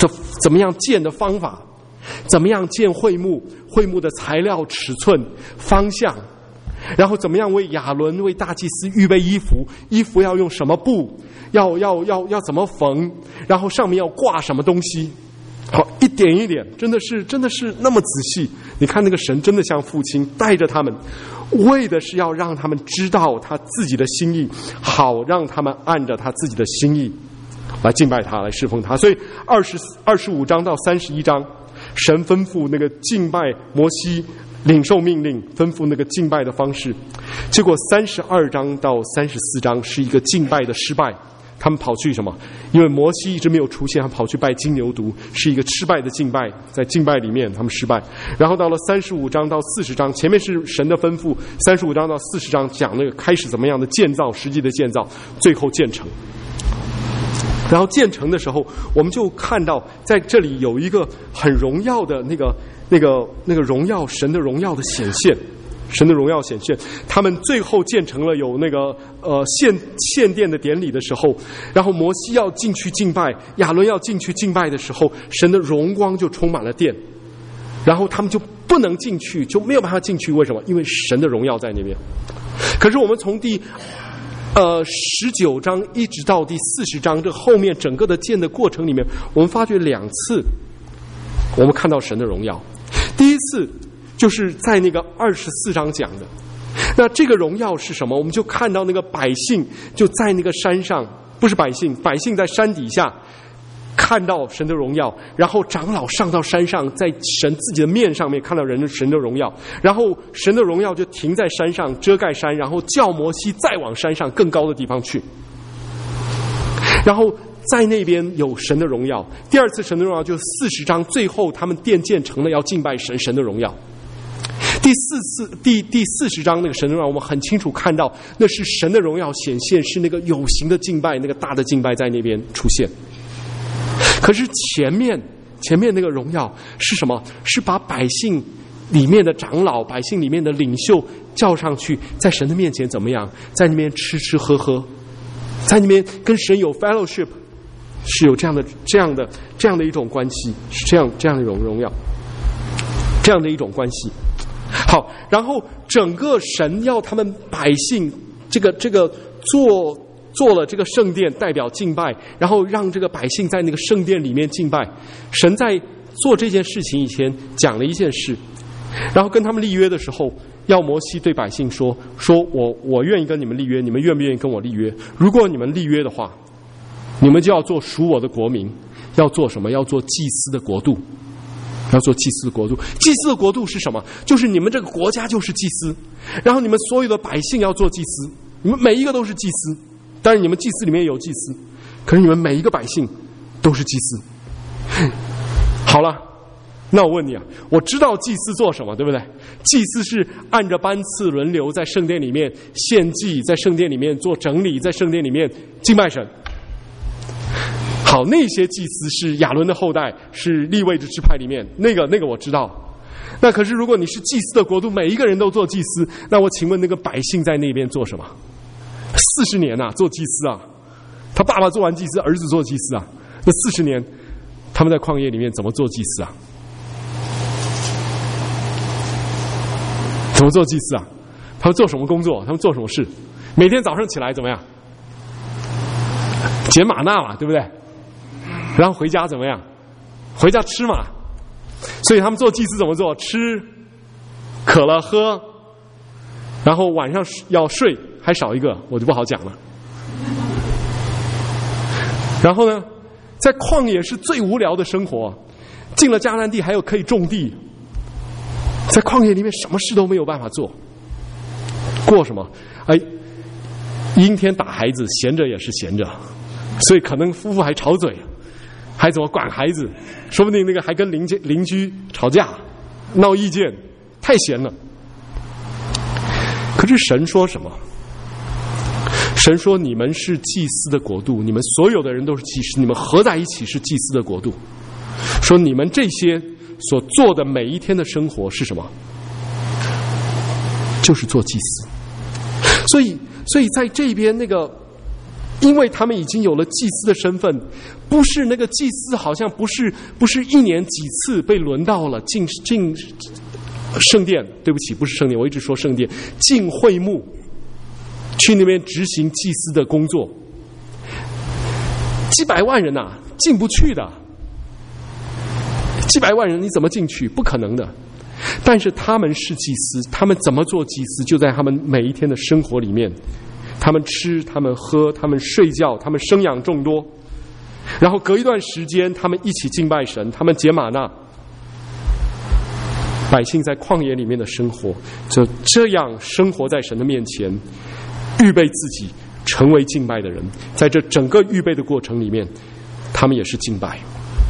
这怎么样建的方法，怎么样建会幕，会幕的材料、尺寸、方向，然后怎么样为亚伦为大祭司预备衣服，衣服要用什么布，要怎么缝，然后上面要挂什么东西。好，一点一点，真的是那么仔细。你看那个神真的像父亲带着他们，为的是要让他们知道他自己的心意，好让他们按着他自己的心意来敬拜他，来侍奉他。所以25章到31章，神吩咐那个敬拜摩西领受命令，吩咐那个敬拜的方式。结果32章到34章是一个敬拜的失败。他们跑去什么？因为摩西一直没有出现，他跑去拜金牛犊，是一个失败的敬拜。在敬拜里面他们失败。然后到了35章到40章，前面是神的吩咐，35章到40章讲那个开始怎么样的建造，实际的建造，最后建成。然后建成的时候，我们就看到在这里有一个很荣耀的那个荣耀，神的荣耀的显现。神的荣耀显现，他们最后建成了有那个献殿的典礼的时候，然后摩西要进去敬拜，亚伦要进去敬拜的时候，神的荣光就充满了殿，然后他们就不能进去，就没有办法进去。为什么？因为神的荣耀在那边。可是我们从第19章一直到第40章，这后面整个的建的过程里面，我们发觉2次我们看到神的荣耀。第一次就是在那个24章讲的，那这个荣耀是什么？我们就看到那个百姓就在那个山上，不是百姓在山底下看到神的荣耀，然后长老上到山上，在神自己的面上面看到神的荣耀，然后神的荣耀就停在山上遮盖山，然后叫摩西再往山上更高的地方去，然后在那边有神的荣耀。第二次神的荣耀就是40章，最后他们殿建成了，要敬拜神的荣耀。第40章那个神的荣耀，我们很清楚看到那是神的荣耀显现，是那个有形的敬拜，那个大的敬拜在那边出现。可是前面那个荣耀是什么？是把百姓里面的长老，百姓里面的领袖叫上去，在神的面前怎么样？在那边吃吃喝喝，在那边跟神有 fellowship， 是有这样的一种关系，是这样的一种荣耀，这样的一种关系。好，然后整个神要他们百姓这个做了这个圣殿，代表敬拜，然后让这个百姓在那个圣殿里面敬拜。神在做这件事情以前讲了一件事，然后跟他们立约的时候，要摩西对百姓说我愿意跟你们立约，你们愿不愿意跟我立约？如果你们立约的话，你们就要做属我的国民。要做什么？要做祭司的国度。要做祭司的国度。祭司的国度是什么？就是你们这个国家就是祭司，然后你们所有的百姓要做祭司，你们每一个都是祭司。当然你们祭司里面有祭司，可是你们每一个百姓都是祭司。好了，那我问你啊，我知道祭司做什么，对不对？祭司是按着班次轮流在圣殿里面献祭，在圣殿里面做整理，在圣殿里面敬拜神。好，那些祭司是亚伦的后代，是利未的支派里面，那个我知道。那可是如果你是祭司的国度，每一个人都做祭司，那我请问那个百姓在那边做什么？40年啊，做祭司啊，他爸爸做完祭司，儿子做祭司啊，那40年他们在旷野里面怎么做祭司啊？怎么做祭司啊？他们做什么工作？他们做什么事？每天早上起来怎么样？捡玛纳嘛，对不对？然后回家怎么样？回家吃嘛。所以他们做祭司怎么做？吃，渴了喝，然后晚上要睡，还少一个我就不好讲了。然后呢，在旷野是最无聊的生活，进了迦南地还有可以种地，在旷野里面什么事都没有办法做，过什么？阴天打孩子，闲着也是闲着，所以可能夫妇还吵嘴，还怎么管孩子，说不定那个还跟邻居吵架闹意见，太闲了。可是神说什么？神说你们是祭司的国度，你们所有的人都是祭司，你们合在一起是祭司的国度。说你们这些所做的每一天的生活是什么？就是做祭司。所以在这边那个因为他们已经有了祭司的身份，不是那个祭司好像不是一年几次被轮到了进圣殿，对不起，不是圣殿，我一直说圣殿，进会幕，去那边执行祭司的工作。几百万人啊，进不去的。几百万人你怎么进去？不可能的。但是他们是祭司，他们怎么做祭司，就在他们每一天的生活里面。他们吃，他们喝，他们睡觉，他们生养众多。然后隔一段时间，他们一起敬拜神，他们结玛纳。百姓在旷野里面的生活，就这样生活在神的面前，预备自己成为敬拜的人。在这整个预备的过程里面，他们也是敬拜。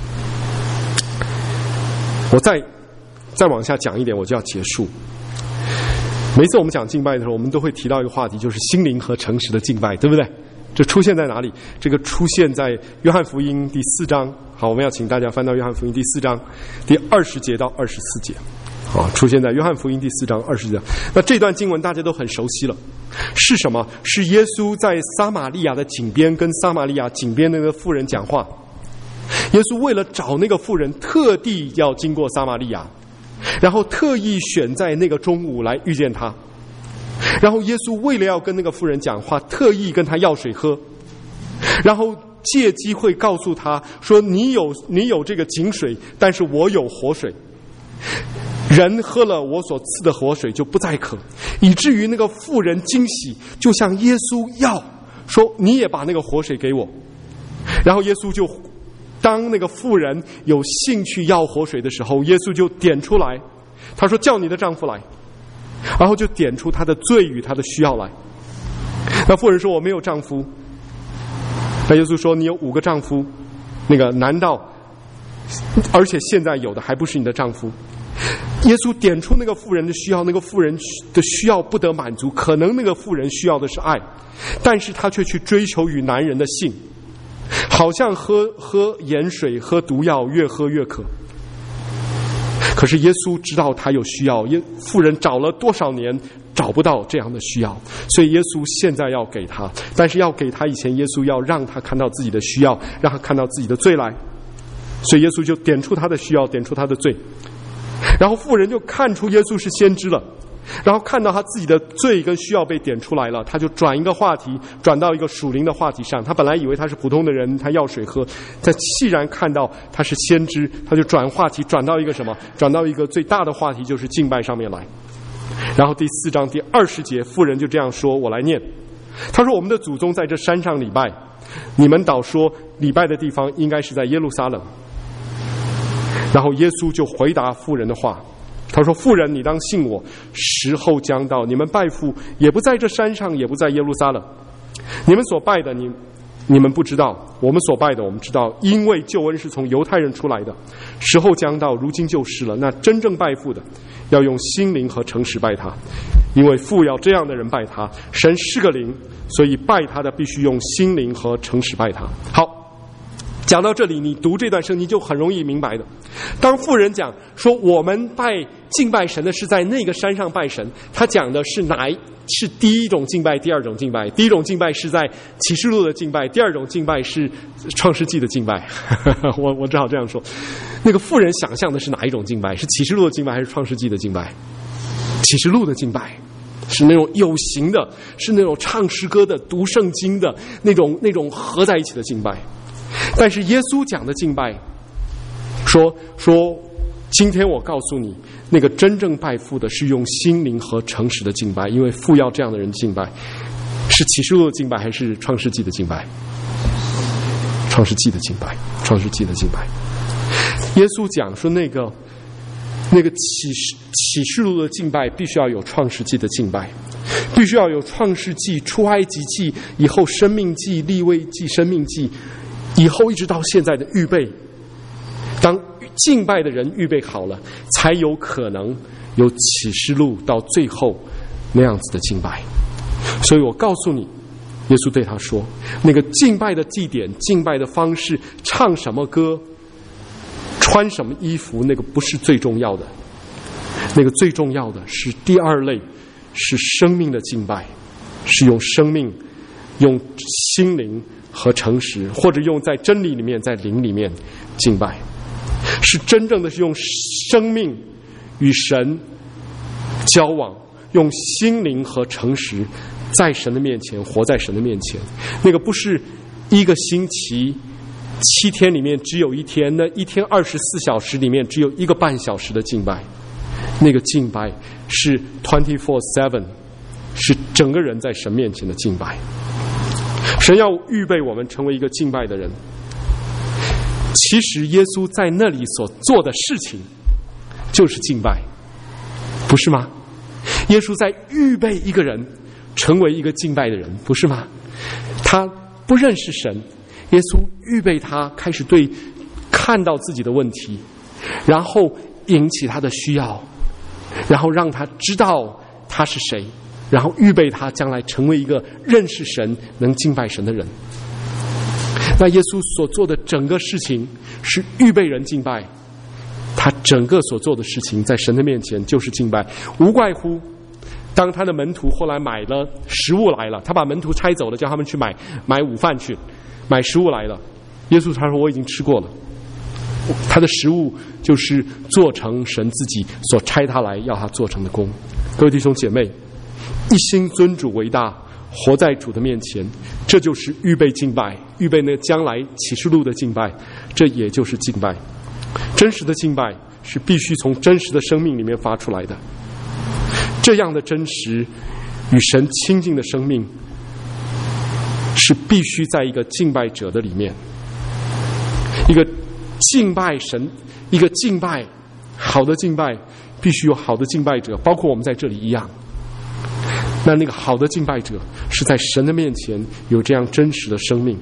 我再往下讲一点，我就要结束。每次我们讲敬拜的时候，我们都会提到一个话题，就是心灵和诚实的敬拜，对不对？这出现在哪里？这个出现在约翰福音第4章。好，我们要请大家翻到约翰福音第4章第20节到24节。好，出现在约翰福音第4章20节。那这段经文大家都很熟悉了，是什么？是耶稣在撒玛利亚的井边跟撒玛利亚井边那个妇人讲话。耶稣为了找那个妇人，特地要经过撒玛利亚，然后特意选在那个中午来遇见他。然后耶稣为了要跟那个妇人讲话，特意跟他要水喝，然后借机会告诉他说，你有这个井水，但是我有活水，人喝了我所赐的活水就不再渴。以至于那个妇人惊喜，就向耶稣要说，你也把那个活水给我。然后耶稣就当那个妇人有兴趣要活水的时候，耶稣就点出来，他说，叫你的丈夫来。然后就点出他的罪与他的需要来。那妇人说，我没有丈夫。那耶稣说，你有5个丈夫，那个难道而且现在有的还不是你的丈夫？耶稣点出那个妇人的需要，那个妇人的需要不得满足，可能那个妇人需要的是爱，但是他却去追求与男人的性，好像喝盐水喝毒药，越喝越渴。可是耶稣知道他有需要，妇人找了多少年找不到这样的需要，所以耶稣现在要给他，但是要给他以前，耶稣要让他看到自己的需要，让他看到自己的罪来。所以耶稣就点出他的需要，点出他的罪。然后妇人就看出耶稣是先知了，然后看到他自己的罪跟需要被点出来了，他就转一个话题，转到一个属灵的话题上。他本来以为他是普通的人，他要水喝，他既然看到他是先知，他就转话题，转到一个什么？转到一个最大的话题，就是敬拜上面来。然后第4章第20节，妇人就这样说，我来念。他说，我们的祖宗在这山上礼拜，你们倒说礼拜的地方应该是在耶路撒冷。然后耶稣就回答妇人的话，他说，妇人，你当信我，时候将到，你们拜父也不在这山上，也不在耶路撒冷。你们所拜的你们不知道，我们所拜的我们知道，因为救恩是从犹太人出来的。时候将到，如今就是了。那真正拜父的，要用心灵和诚实拜他，因为父要这样的人拜他。神是个灵，所以拜他的必须用心灵和诚实拜他。好，讲到这里，你读这段圣经就很容易明白的。当妇人讲说我们敬拜神的是在那个山上拜神，他讲的是第一种敬拜，第二种敬拜。第一种敬拜是在启示录的敬拜，第二种敬拜是创世纪的敬拜。我只好这样说。那个妇人想象的是哪一种敬拜？是启示录的敬拜还是创世纪的敬拜？启示录的敬拜是那种有形的，是那种唱诗歌的、读圣经的那种合在一起的敬拜。但是耶稣讲的敬拜说今天我告诉你，那个真正拜父的是用心灵和诚实的敬拜，因为父要这样的人敬拜。是启示录的敬拜还是创世纪的敬拜？创世纪的敬拜，创世纪的敬拜。耶稣讲说那个启示录的敬拜必须要有创世纪的敬拜，必须要有创世纪、出埃及记，以后生命记、利未记、生命记，以后一直到现在的预备。当敬拜的人预备好了，才有可能有启示录到最后那样子的敬拜。所以我告诉你，耶稣对他说，那个敬拜的地点、敬拜的方式、唱什么歌、穿什么衣服，那个不是最重要的。那个最重要的是第二类，是生命的敬拜，是用生命用心灵和诚实，或者用在真理里面，在灵里面敬拜，是真正的是用生命与神交往，用心灵和诚实在神的面前活在神的面前。那个不是一个星期7天里面只有一天，那一天24小时里面只有1个半小时的敬拜，那个敬拜是 24/7， 是整个人在神面前的敬拜。神要预备我们成为一个敬拜的人。其实耶稣在那里所做的事情就是敬拜，不是吗？耶稣在预备一个人成为一个敬拜的人，不是吗？他不认识神，耶稣预备他开始看到自己的问题，然后引起他的需要，然后让他知道他是谁，然后预备他将来成为一个认识神能敬拜神的人。那耶稣所做的整个事情是预备人敬拜，他整个所做的事情在神的面前就是敬拜，无怪乎当他的门徒后来买了食物来了，他把门徒拆走了，叫他们去买午饭去，买食物来了。耶稣他说我已经吃过了，他的食物就是做成神自己所差他来要他做成的工。各位弟兄姐妹，一心尊主为大，活在主的面前，这就是预备敬拜，预备那将来启示录的敬拜，这也就是敬拜。真实的敬拜是必须从真实的生命里面发出来的，这样的真实与神亲近的生命是必须在一个敬拜者的里面。一个敬拜神，一个敬拜好的敬拜必须有好的敬拜者，包括我们在这里一样。那个好的敬拜者是在神的面前有这样真实的生命，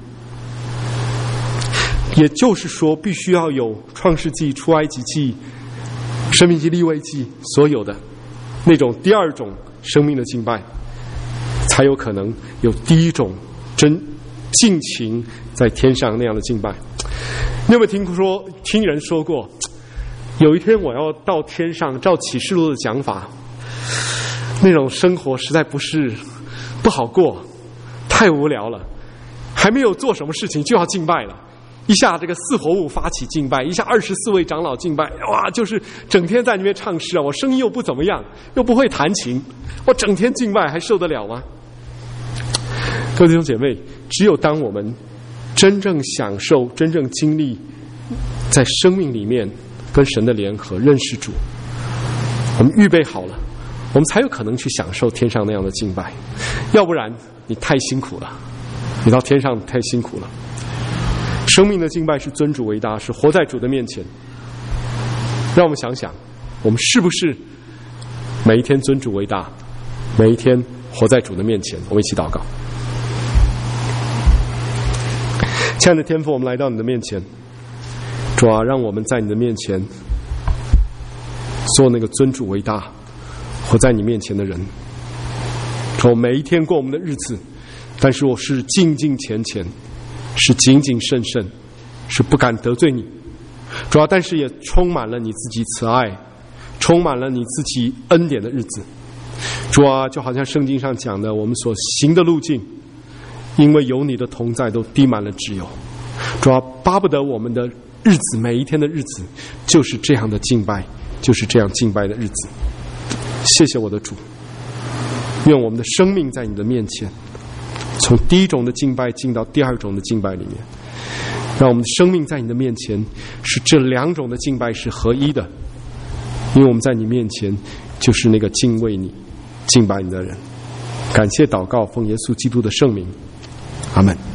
也就是说必须要有创世纪、出埃及记、申命记、利未记所有的那种第二种生命的敬拜，才有可能有第一种尽情在天上那样的敬拜。你有没有听人说过，有一天我要到天上，照启示录的讲法，那种生活实在不好过，太无聊了，还没有做什么事情就要敬拜了。一下这个4活物发起敬拜，一下24位长老敬拜，哇，就是整天在那边唱诗啊！我声音又不怎么样，又不会弹琴，我整天敬拜还受得了吗？各位弟兄姐妹，只有当我们真正享受、真正经历在生命里面跟神的联合，认识主，我们预备好了，我们才有可能去享受天上那样的敬拜。要不然你太辛苦了，你到天上太辛苦了。生命的敬拜是尊主为大，是活在主的面前。让我们想想，我们是不是每一天尊主为大，每一天活在主的面前？我们一起祷告。亲爱的天父，我们来到你的面前，主啊，让我们在你的面前做那个尊主为大，活在你面前的人。主，我每一天过我们的日子，但是我是敬敬虔虔，是谨谨慎慎，是不敢得罪你。主要但是也充满了你自己慈爱，充满了你自己恩典的日子。主啊，就好像圣经上讲的，我们所行的路径因为有你的同在都滴满了脂油。主啊，巴不得我们的日子，每一天的日子就是这样的敬拜，就是这样敬拜的日子。谢谢我的主，愿我们的生命在你的面前，从第一种的敬拜进到第二种的敬拜里面，让我们的生命在你的面前是这两种的敬拜是合一的，因为我们在你面前就是那个敬畏你、敬拜你的人。感谢祷告，奉耶稣基督的圣名，阿们。